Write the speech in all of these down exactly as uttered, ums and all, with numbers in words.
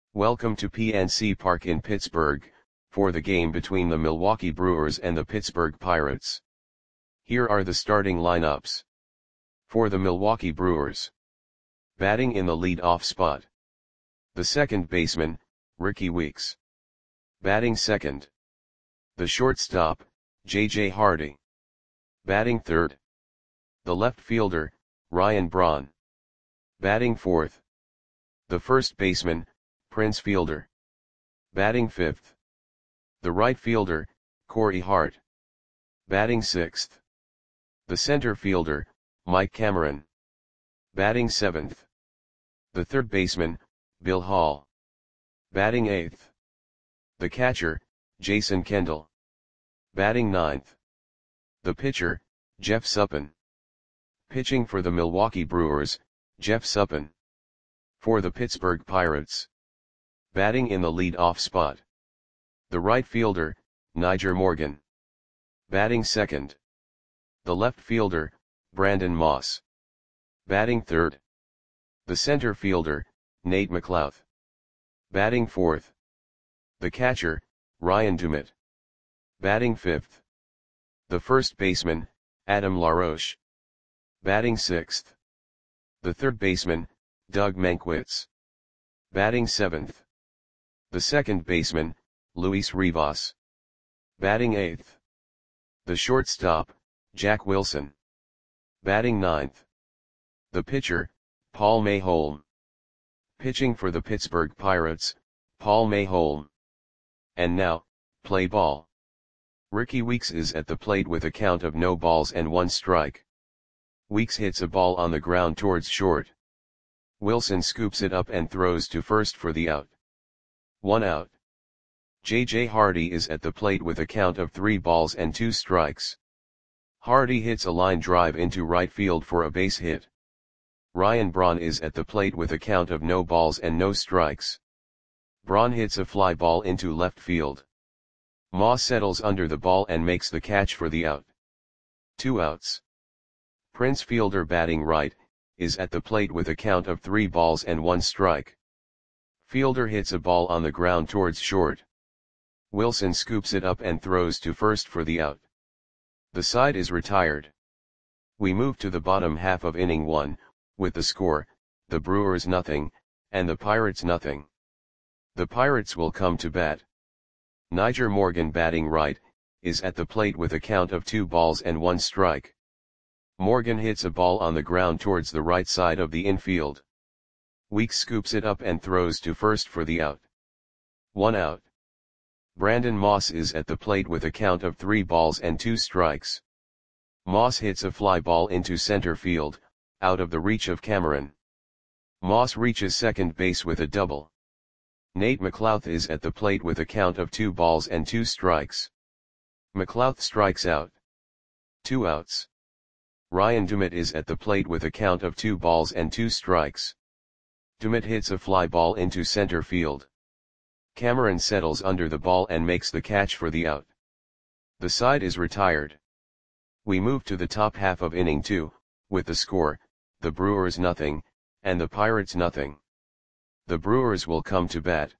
Welcome to P N C Park in Pittsburgh, for the game between the Milwaukee Brewers and the Pittsburgh Pirates. Here are the starting lineups. For the Milwaukee Brewers. Batting in the lead-off spot. The second baseman, Rickie Weeks. Batting second. The shortstop, J J Hardy. Batting third. The left fielder, Ryan Braun. Batting fourth. The first baseman, Prince Fielder. Batting fifth. The right fielder, Corey Hart. Batting sixth. The center fielder, Mike Cameron. Batting seventh. The third baseman, Bill Hall. Batting eighth. The catcher, Jason Kendall. Batting ninth. The pitcher, Jeff Suppan. Pitching for the Milwaukee Brewers, Jeff Suppan. For the Pittsburgh Pirates. Batting in the lead-off spot. The right fielder, Nyjer Morgan. Batting second. The left fielder, Brandon Moss. Batting third. The center fielder, Nate McLouth. Batting fourth. The catcher, Ryan Doumit. Batting fifth. The first baseman, Adam LaRoche. Batting sixth. The third baseman, Doug Mankiewicz. Batting seventh. The second baseman, Luis Rivas. Batting eighth. The shortstop, Jack Wilson. Batting ninth. The pitcher, Paul Mayholm. Pitching for the Pittsburgh Pirates, Paul Mayholm. And now, play ball. Rickie Weeks is at the plate with a count of no balls and one strike. Weeks hits a ball on the ground towards short. Wilson scoops it up and throws to first for the out. One out. J J Hardy is at the plate with a count of three balls and two strikes. Hardy hits a line drive into right field for a base hit. Ryan Braun is at the plate with a count of no balls and no strikes. Braun hits a fly ball into left field. Moss settles under the ball and makes the catch for the out. Two outs. Prince Fielder, batting right, is at the plate with a count of three balls and one strike. Fielder hits a ball on the ground towards short. Wilson scoops it up and throws to first for the out. The side is retired. We move to the bottom half of inning one, with the score, the Brewers nothing, and the Pirates nothing. The Pirates will come to bat. Nyjer Morgan, batting right, is at the plate with a count of two balls and one strike. Morgan hits a ball on the ground towards the right side of the infield. Weeks scoops it up and throws to first for the out. One out. Brandon Moss is at the plate with a count of three balls and two strikes. Moss hits a fly ball into center field, out of the reach of Cameron. Moss reaches second base with a double. Nate McLouth is at the plate with a count of two balls and two strikes. McLouth strikes out. Two outs. Ryan Doumit is at the plate with a count of two balls and two strikes. Doumit hits a fly ball into center field. Cameron settles under the ball and makes the catch for the out. The side is retired. We move to the top half of inning two, with the score, the Brewers nothing, and the Pirates nothing. The Brewers will come to bat.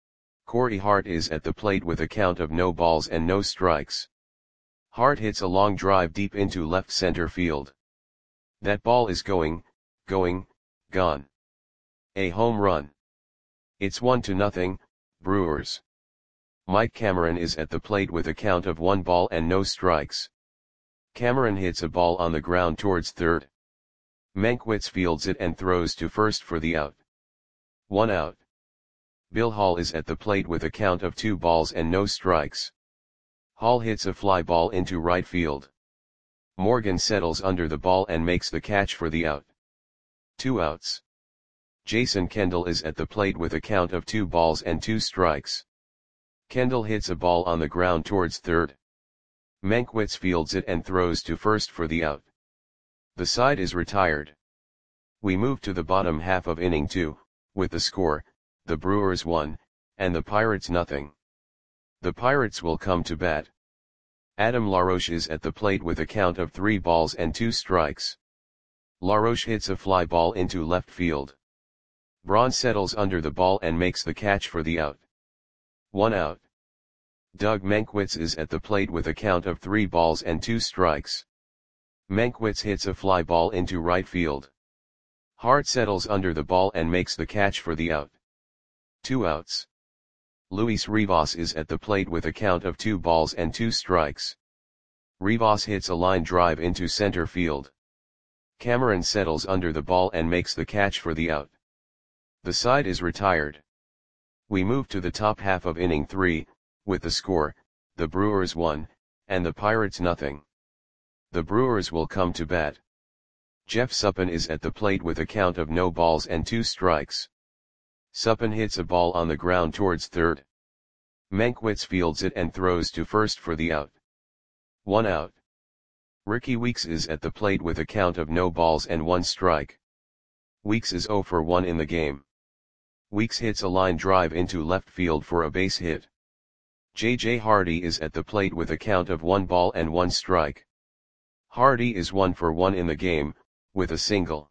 Corey Hart is at the plate with a count of no balls and no strikes. Hart hits a long drive deep into left center field. That ball is going, going, gone. A home run. It's one to nothing, Brewers. Mike Cameron is at the plate with a count of one ball and no strikes. Cameron hits a ball on the ground towards third. Mankiewicz fields it and throws to first for the out. One out. Bill Hall is at the plate with a count of two balls and no strikes. Hall hits a fly ball into right field. Morgan settles under the ball and makes the catch for the out. Two outs. Jason Kendall is at the plate with a count of two balls and two strikes. Kendall hits a ball on the ground towards third. Mankiewicz fields it and throws to first for the out. The side is retired. We move to the bottom half of inning two, with the score, the Brewers one, and the Pirates nothing. The Pirates will come to bat. Adam LaRoche is at the plate with a count of three balls and two strikes. LaRoche hits a fly ball into left field. Braun settles under the ball and makes the catch for the out. One out. Doug Mankiewicz is at the plate with a count of three balls and two strikes. Mankiewicz hits a fly ball into right field. Hart settles under the ball and makes the catch for the out. Two outs. Luis Rivas is at the plate with a count of two balls and two strikes. Rivas hits a line drive into center field. Cameron settles under the ball and makes the catch for the out. The side is retired. We move to the top half of inning three, with the score, the Brewers one, and the Pirates nothing. The Brewers will come to bat. Jeff Suppan is at the plate with a count of no balls and two strikes. Suppan hits a ball on the ground towards third. Mankiewicz fields it and throws to first for the out. One out. Ricky Weeks is at the plate with a count of no balls and one strike. Weeks is oh for one in the game. Weeks hits a line drive into left field for a base hit. J J Hardy is at the plate with a count of one ball and one strike. Hardy is one for one in the game, with a single.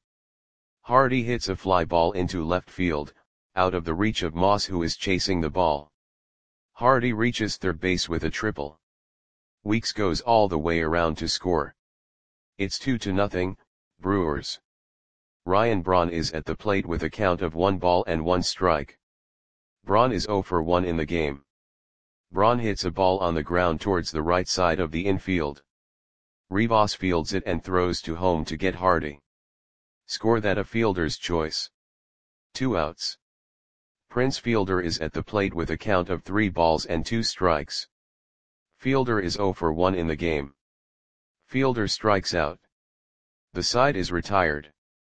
Hardy hits a fly ball into left field, out of the reach of Moss, who is chasing the ball. Hardy reaches third base with a triple. Weeks goes all the way around to score. It's two to nothing, Brewers. Ryan Braun is at the plate with a count of one ball and one strike. Braun is oh for one in the game. Braun hits a ball on the ground towards the right side of the infield. Rivas fields it and throws to home to get Hardy. Score that a fielder's choice. Two outs. Prince Fielder is at the plate with a count of three balls and two strikes. Fielder is oh for one in the game. Fielder strikes out. The side is retired.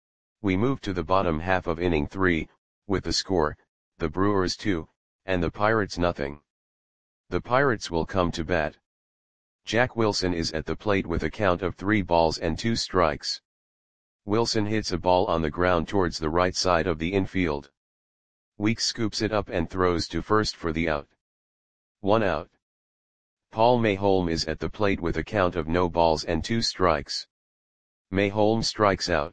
We move to the bottom half of inning three, with the score, the Brewers two, and the Pirates nothing. The Pirates will come to bat. Jack Wilson is at the plate with a count of three balls and two strikes. Wilson hits a ball on the ground towards the right side of the infield. Weeks scoops it up and throws to first for the out. One out. Paul Mayholm is at the plate with a count of no balls and two strikes. Mayholm strikes out.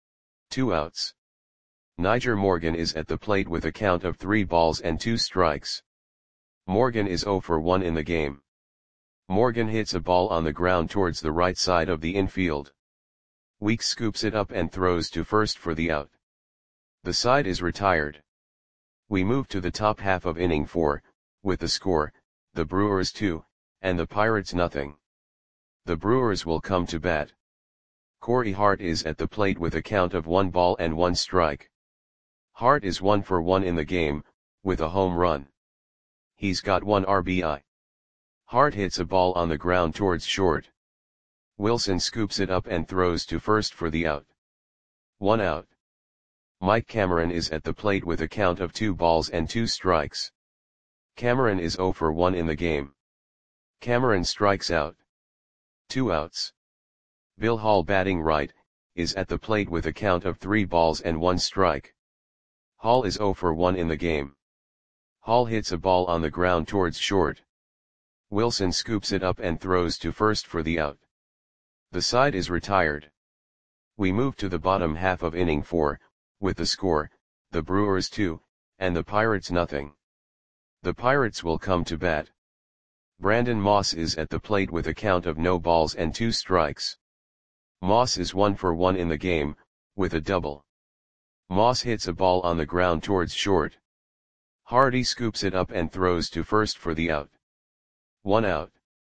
Two outs. Niger Morgan is at the plate with a count of three balls and two strikes. Morgan is oh for one in the game. Morgan hits a ball on the ground towards the right side of the infield. Weeks scoops it up and throws to first for the out. The side is retired. We move to the top half of inning four, with the score, the Brewers two, and the Pirates nothing. The Brewers will come to bat. Corey Hart is at the plate with a count of one ball and one strike. Hart is one for one in the game, with a home run. He's got one R B I. Hart hits a ball on the ground towards short. Wilson scoops it up and throws to first for the out. One out. Mike Cameron is at the plate with a count of two balls and two strikes. Cameron is oh for one in the game. Cameron strikes out. Two outs. Bill Hall, batting right, is at the plate with a count of three balls and one strike. Hall is oh for one in the game. Hall hits a ball on the ground towards short. Wilson scoops it up and throws to first for the out. The side is retired. We move to the bottom half of inning four, with the score, the Brewers two, and the Pirates nothing. The Pirates will come to bat. Brandon Moss is at the plate with a count of no balls and two strikes. Moss is one for one in the game, with a double. Moss hits a ball on the ground towards short. Hardy scoops it up and throws to first for the out. One out.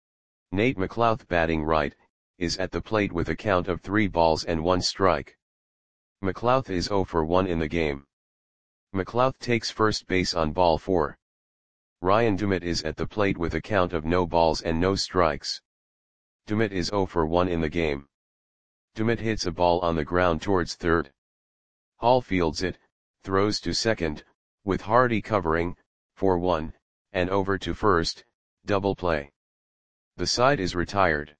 Nate McLouth, batting right, is at the plate with a count of three balls and one strike. McLouth is oh for one in the game. McLouth takes first base on ball four. Ryan Dumit is at the plate with a count of no balls and no strikes. Dumit is oh for one in the game. Dumit hits a ball on the ground towards third. Hall fields it, throws to second, with Hardy covering, for one, and over to first, double play. The side is retired.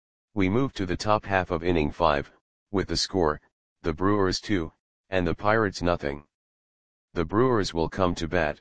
We move to the top half of inning five, with the score, the Brewers two, and the Pirates nothing. The Brewers will come to bat.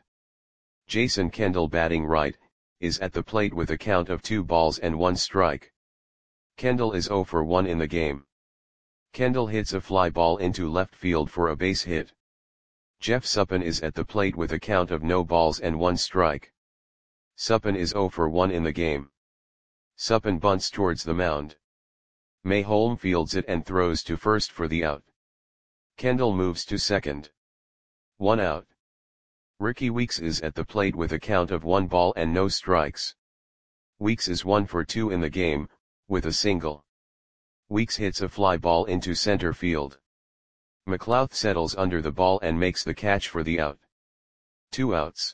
Jason Kendall, batting right, is at the plate with a count of two balls and one strike. Kendall is oh for one in the game. Kendall hits a fly ball into left field for a base hit. Jeff Suppan is at the plate with a count of no balls and one strike. Suppan is zero for one in the game. Suppan bunts towards the mound. Mayholm fields it and throws to first for the out. Kendall moves to second. One out. Rickie Weeks is at the plate with a count of one ball and no strikes. Weeks is one for two in the game, with a single. Weeks hits a fly ball into center field. McLouth settles under the ball and makes the catch for the out. Two outs.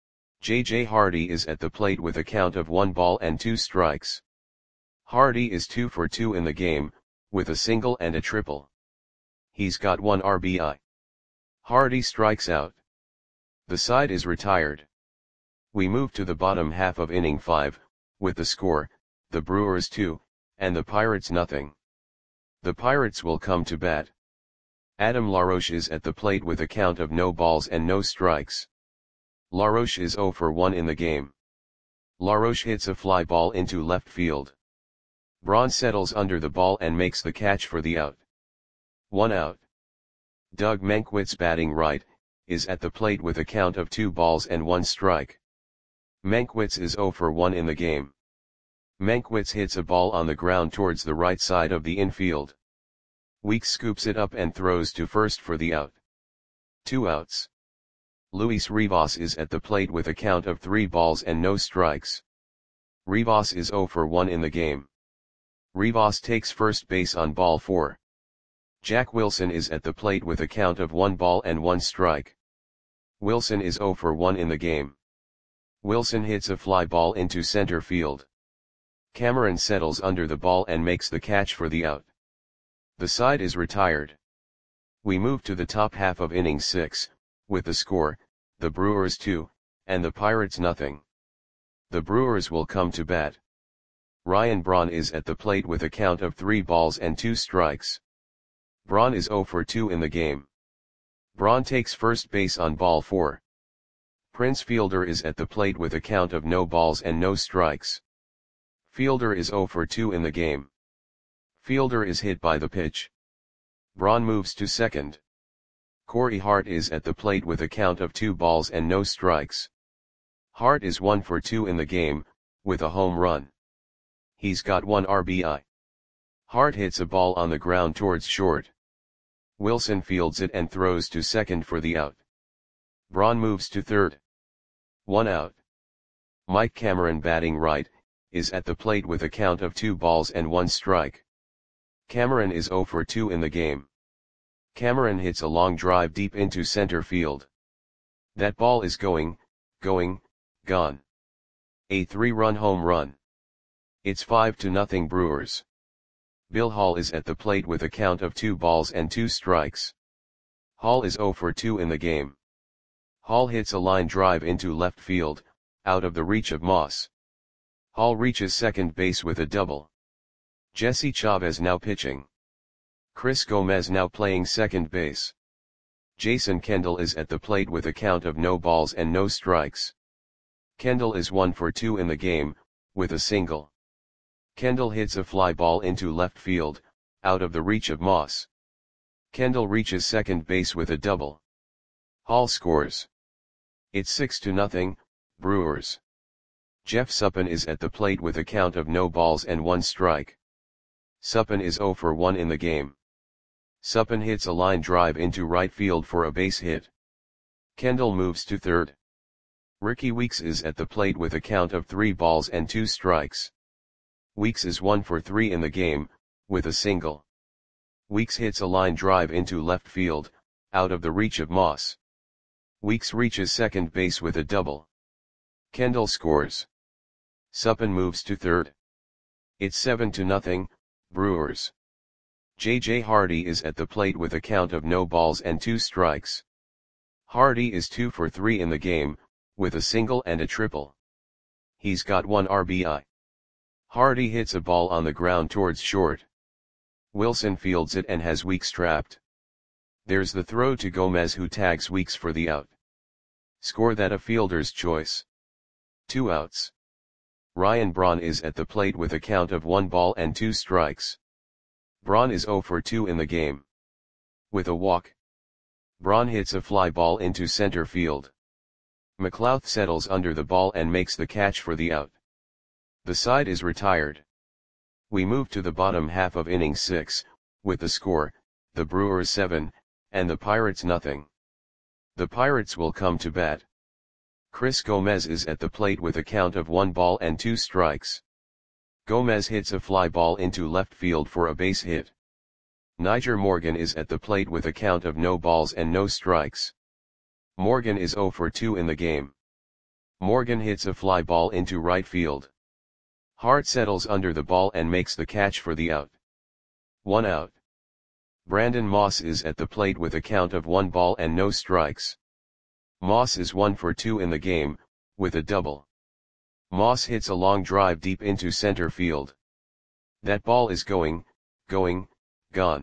J J Hardy is at the plate with a count of one ball and two strikes. Hardy is two for two in the game, with a single and a triple. He's got one R B I. Hardy strikes out. The side is retired. We move to the bottom half of inning five, with the score, the Brewers two, and the Pirates nothing. The Pirates will come to bat. Adam LaRoche is at the plate with a count of no balls and no strikes. LaRoche is zero for one in the game. LaRoche hits a fly ball into left field. Braun settles under the ball and makes the catch for the out. One out. Doug Mankiewicz, batting right, is at the plate with a count of two balls and one strike. Mankiewicz is zero for one in the game. Mankiewicz hits a ball on the ground towards the right side of the infield. Weeks scoops it up and throws to first for the out. Two outs. Luis Rivas is at the plate with a count of three balls and no strikes. Rivas is zero for one in the game. Rivas takes first base on ball four. Jack Wilson is at the plate with a count of one ball and one strike. Wilson is zero for one in the game. Wilson hits a fly ball into center field. Cameron settles under the ball and makes the catch for the out. The side is retired. We move to the top half of inning six, with the score, the Brewers two, and the Pirates nothing. The Brewers will come to bat. Ryan Braun is at the plate with a count of three balls and two strikes. Braun is zero for two in the game. Braun takes first base on ball four. Prince Fielder is at the plate with a count of no balls and no strikes. Fielder is zero for two in the game. Fielder is hit by the pitch. Braun moves to second. Corey Hart is at the plate with a count of two balls and no strikes. Hart is one for two in the game, with a home run. He's got one R B I. Hart hits a ball on the ground towards short. Wilson fields it and throws to second for the out. Braun moves to third. One out. Mike Cameron, batting right, is at the plate with a count of two balls and one strike. Cameron is zero for two in the game. Cameron hits a long drive deep into center field. That ball is going, going, gone. A three-run home run. It's five to nothing Brewers. Bill Hall is at the plate with a count of two balls and two strikes. Hall is zero for two in the game. Hall hits a line drive into left field, out of the reach of Moss. Hall reaches second base with a double. Jesse Chavez now pitching. Chris Gomez now playing second base. Jason Kendall is at the plate with a count of no balls and no strikes. Kendall is one for two in the game, with a single. Kendall hits a fly ball into left field, out of the reach of Moss. Kendall reaches second base with a double. Hall scores. It's six to nothing, Brewers. Jeff Suppan is at the plate with a count of no balls and one strike. Suppan is zero for one in the game. Suppan hits a line drive into right field for a base hit. Kendall moves to third. Rickie Weeks is at the plate with a count of three balls and two strikes. Weeks is one for three in the game, with a single. Weeks hits a line drive into left field, out of the reach of Moss. Weeks reaches second base with a double. Kendall scores. Suppan moves to third. It's seven to nothing, Brewers. J J Hardy is at the plate with a count of no balls and two strikes. Hardy is two for three in the game, with a single and a triple. He's got one R B I. Hardy hits a ball on the ground towards short. Wilson fields it and has Weeks trapped. There's the throw to Gomez, who tags Weeks for the out. Score that a fielder's choice. Two outs. Ryan Braun is at the plate with a count of one ball and two strikes. Braun is zero for two in the game. With a walk. Braun hits a fly ball into center field. McLouth settles under the ball and makes the catch for the out. The side is retired. We move to the bottom half of inning six, with the score, the Brewers seven, and the Pirates nothing. The Pirates will come to bat. Chris Gomez is at the plate with a count of one ball and two strikes. Gomez hits a fly ball into left field for a base hit. Nyjer Morgan is at the plate with a count of no balls and no strikes. Morgan is zero for two in the game. Morgan hits a fly ball into right field. Hart settles under the ball and makes the catch for the out. One out. Brandon Moss is at the plate with a count of one ball and no strikes. Moss is one for two in the game, with a double. Moss hits a long drive deep into center field. That ball is going, going, gone.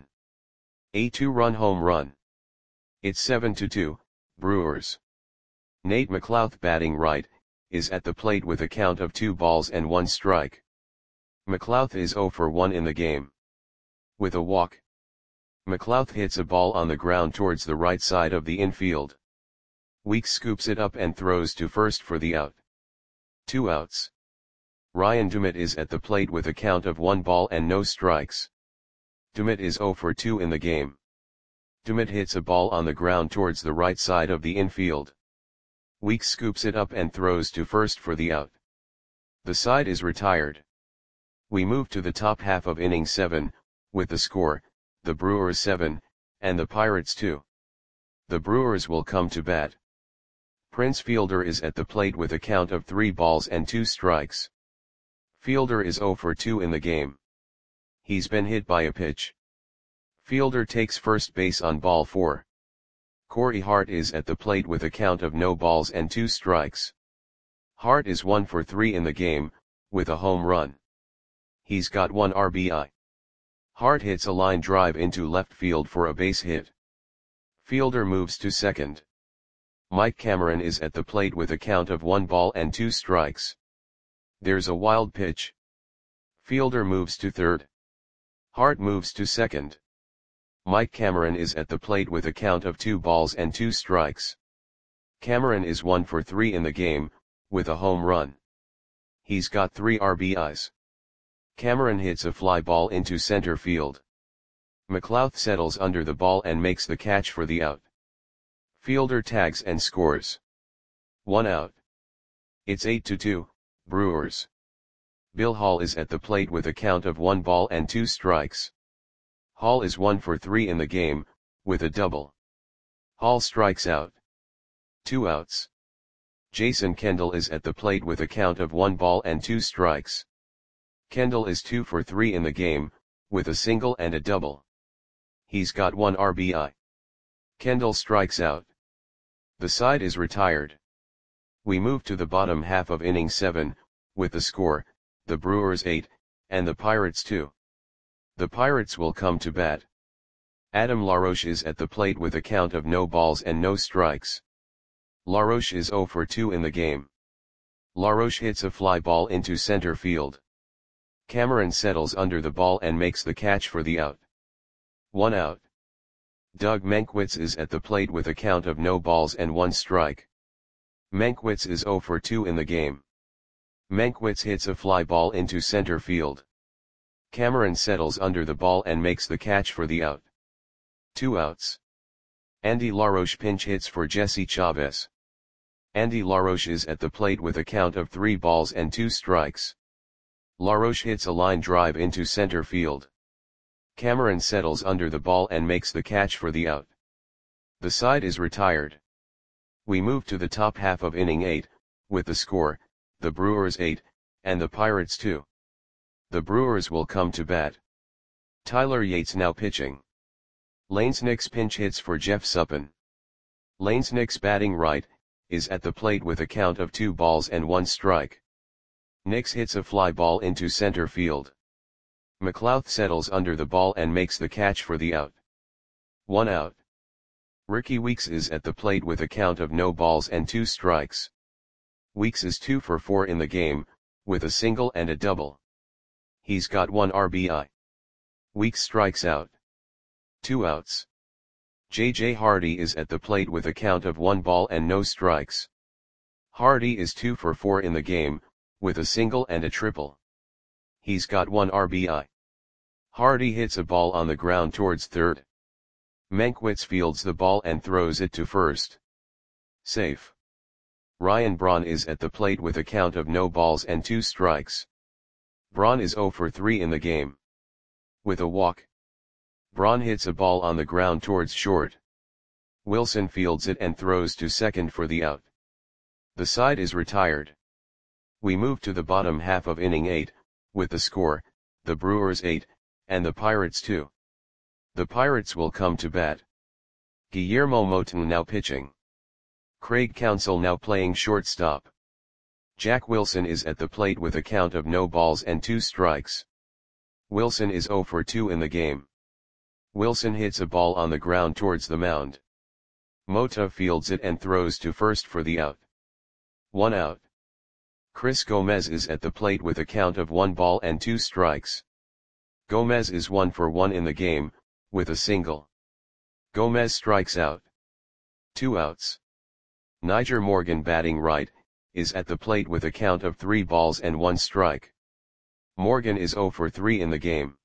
A two-run home run. It's seven to two, Brewers. Nate McLouth, batting right, is at the plate with a count of two balls and one strike. McLouth is zero for one in the game. With a walk. McLouth hits a ball on the ground towards the right side of the infield. Weeks scoops it up and throws to first for the out. Two outs. Ryan Dumit is at the plate with a count of one ball and no strikes. Dumit is zero for two in the game. Dumit hits a ball on the ground towards the right side of the infield. Weeks scoops it up and throws to first for the out. The side is retired. We move to the top half of inning seven, with the score, the Brewers seven, and the Pirates two. The Brewers will come to bat. Prince Fielder is at the plate with a count of three balls and two strikes. Fielder is zero for two in the game. He's been hit by a pitch. Fielder takes first base on ball four. Corey Hart is at the plate with a count of no balls and two strikes. Hart is one for three in the game, with a home run. He's got one R B I. Hart hits a line drive into left field for a base hit. Fielder moves to second. Mike Cameron is at the plate with a count of one ball and two strikes. There's a wild pitch. Fielder moves to third. Hart moves to second. Mike Cameron is at the plate with a count of two balls and two strikes. Cameron is one for three in the game, with a home run. He's got three R B Is. Cameron hits a fly ball into center field. McLouth settles under the ball and makes the catch for the out. Fielder tags and scores. One out. It's eight to two, Brewers. Bill Hall is at the plate with a count of one ball and two strikes. Hall is one for three in the game, with a double. Hall strikes out. Two outs. Jason Kendall is at the plate with a count of one ball and two strikes. Kendall is two for three in the game, with a single and a double. He's got one R B I. Kendall strikes out. The side is retired. We move to the bottom half of inning seven, with the score, the Brewers eight, and the Pirates two. The Pirates will come to bat. Adam LaRoche is at the plate with a count of no balls and no strikes. LaRoche is zero for two in the game. LaRoche hits a fly ball into center field. Cameron settles under the ball and makes the catch for the out. One out. Doug Mankiewicz is at the plate with a count of no balls and one strike. Mankiewicz is zero for two in the game. Mankiewicz hits a fly ball into center field. Cameron settles under the ball and makes the catch for the out. Two outs. Andy LaRoche pinch hits for Jesse Chavez. Andy LaRoche is at the plate with a count of three balls and two strikes. LaRoche hits a line drive into center field. Cameron settles under the ball and makes the catch for the out. The side is retired. We move to the top half of inning eight, with the score, the Brewers eight, and the Pirates two. The Brewers will come to bat. Tyler Yates now pitching. Lanes Nix pinch hits for Jeff Suppan. Lanes Nix, batting right, is at the plate with a count of two balls and one strike. Nix hits a fly ball into center field. McLouth settles under the ball and makes the catch for the out. One out. Ricky Weeks is at the plate with a count of no balls and two strikes. Weeks is two for four in the game, with a single and a double. He's got one R B I. Weeks strikes out. Two outs. J J Hardy is at the plate with a count of one ball and no strikes. Hardy is two for four in the game, with a single and a triple. He's got one R B I. Hardy hits a ball on the ground towards third. Mankiewicz fields the ball and throws it to first. Safe. Ryan Braun is at the plate with a count of no balls and two strikes. Braun is zero for three in the game. With a walk. Braun hits a ball on the ground towards short. Wilson fields it and throws to second for the out. The side is retired. We move to the bottom half of inning eight, with the score, the Brewers eight, and the Pirates two. The Pirates will come to bat. Guillermo Moton now pitching. Craig Counsell now playing shortstop. Jack Wilson is at the plate with a count of no balls and two strikes. Wilson is zero for two in the game. Wilson hits a ball on the ground towards the mound. Mota fields it and throws to first for the out. One out. Chris Gomez is at the plate with a count of one ball and two strikes. Gomez is one for one in the game, with a single. Gomez strikes out. Two outs. Nyjer Morgan batting right, is at the plate with a count of three balls and one strike. Morgan is zero for three in the game.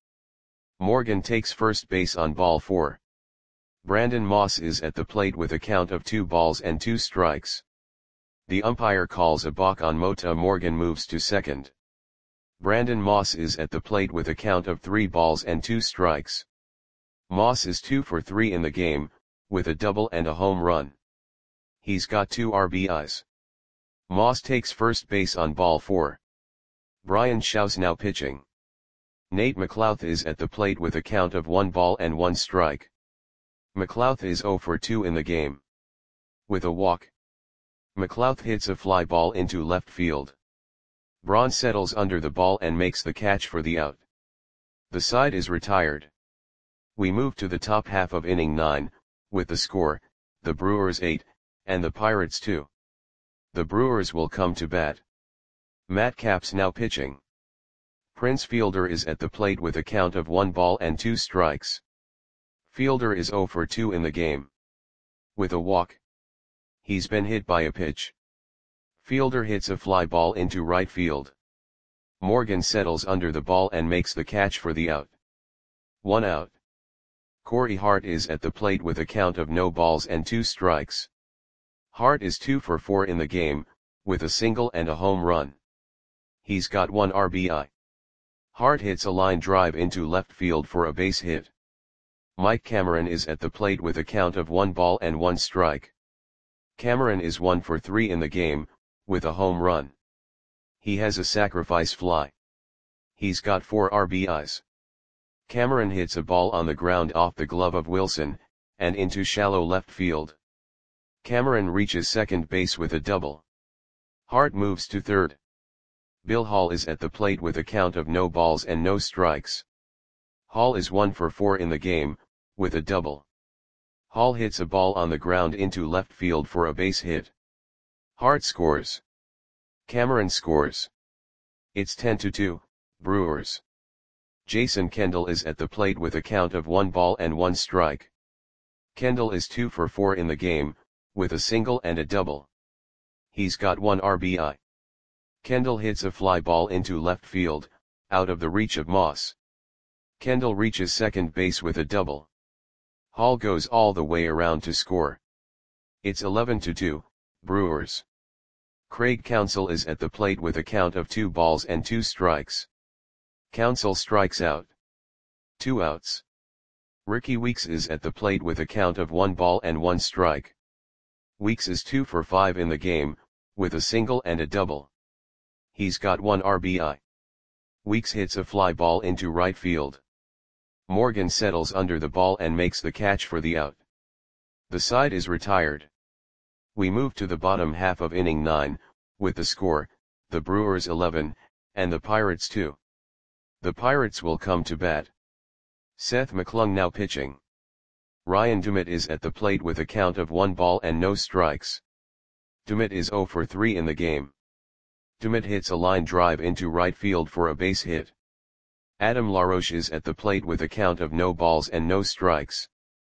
Morgan takes first base on ball four. Brandon Moss is at the plate with a count of two balls and two strikes. The umpire calls a balk on Mota. Morgan moves to second. Brandon Moss is at the plate with a count of three balls and two strikes. Moss is two for three in the game, with a double and a home run. He's got two R B Is. Moss takes first base on ball four. Brian Shouse now pitching. Nate McLouth is at the plate with a count of one ball and one strike. McLouth is zero for two in the game. With a walk. McLouth hits a fly ball into left field. Braun settles under the ball and makes the catch for the out. The side is retired. We move to the top half of inning nine, with the score, the Brewers eight, and the Pirates two. The Brewers will come to bat. Matt Capps now pitching. Prince Fielder is at the plate with a count of one ball and two strikes. Fielder is zero for two in the game. With a walk. He's been hit by a pitch. Fielder hits a fly ball into right field. Morgan settles under the ball and makes the catch for the out. One out. Corey Hart is at the plate with a count of no balls and two strikes. Hart is two for four in the game, with a single and a home run. He's got one R B I. Hart hits a line drive into left field for a base hit. Mike Cameron is at the plate with a count of one ball and one strike. Cameron is one for three in the game, with a home run. He has a sacrifice fly. He's got four R B Is. Cameron hits a ball on the ground off the glove of Wilson, and into shallow left field. Cameron reaches second base with a double. Hart moves to third. Bill Hall is at the plate with a count of no balls and no strikes. Hall is one for four in the game, with a double. Hall hits a ball on the ground into left field for a base hit. Hart scores. Cameron scores. It's ten to two, Brewers. Jason Kendall is at the plate with a count of one ball and one strike. Kendall is two for four in the game, with a single and a double. He's got one R B I. Kendall hits a fly ball into left field, out of the reach of Moss. Kendall reaches second base with a double. Hall goes all the way around to score. It's eleven to two, Brewers. Craig Counsell is at the plate with a count of two balls and two strikes. Counsell strikes out. Two outs. Ricky Weeks is at the plate with a count of one ball and one strike. Weeks is two for five in the game, with a single and a double. He's got one R B I. Weeks hits a fly ball into right field. Morgan settles under the ball and makes the catch for the out. The side is retired. We move to the bottom half of inning nine, with the score, the Brewers eleven, and the Pirates two. The Pirates will come to bat. Seth McClung now pitching. Ryan Dumit is at the plate with a count of one ball and no strikes. Dumit is zero for three in the game. Dumit hits a line drive into right field for a base hit. Adam LaRoche is at the plate with a count of no balls and no strikes.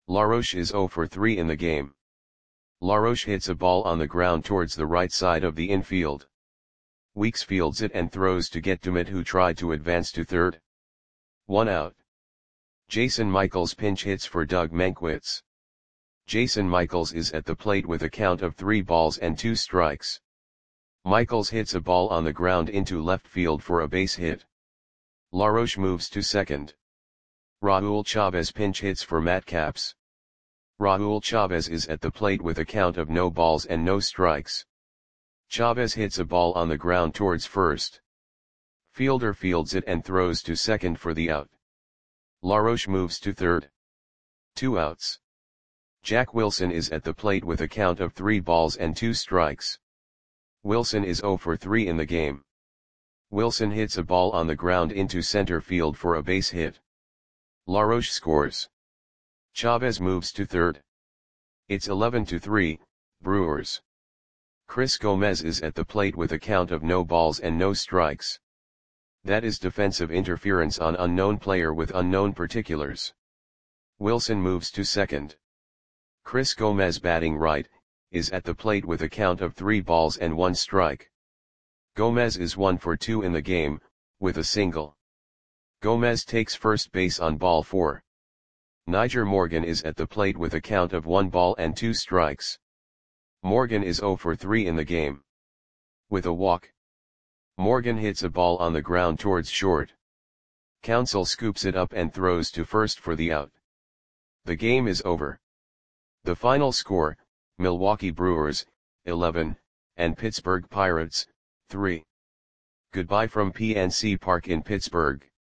LaRoche is zero for three in the game. LaRoche hits a ball on the ground towards the right side of the infield. Weeks fields it and throws to get Dumit, who tried to advance to third. One out. Jason Michaels pinch hits for Doug Mankiewicz. Jason Michaels is at the plate with a count of three balls and two strikes. Michaels hits a ball on the ground into left field for a base hit. LaRoche moves to second. Raul Chavez pinch hits for Matt Capps. Raul Chavez is at the plate with a count of no balls and no strikes. Chavez hits a ball on the ground towards first. Fielder fields it and throws to second for the out. LaRoche moves to third. Two outs. Jack Wilson is at the plate with a count of three balls and two strikes. Wilson is zero for three in the game. Wilson hits a ball on the ground into center field for a base hit. LaRoche scores. Chavez moves to third. It's eleven to three, Brewers. Chris Gomez is at the plate with a count of no balls and no strikes. That is defensive interference on unknown player with unknown particulars. Wilson moves to second. Chris Gomez, batting right, is at the plate with a count of three balls and one strike. Gomez is one for two in the game, with a single. Gomez takes first base on ball four. Nyjer Morgan is at the plate with a count of one ball and two strikes. Morgan is zero for three in the game. With a walk. Morgan hits a ball on the ground towards short. Counsell scoops it up and throws to first for the out. The game is over. The final score, Milwaukee Brewers, eleven, and Pittsburgh Pirates, three. Goodbye from P N C Park in Pittsburgh.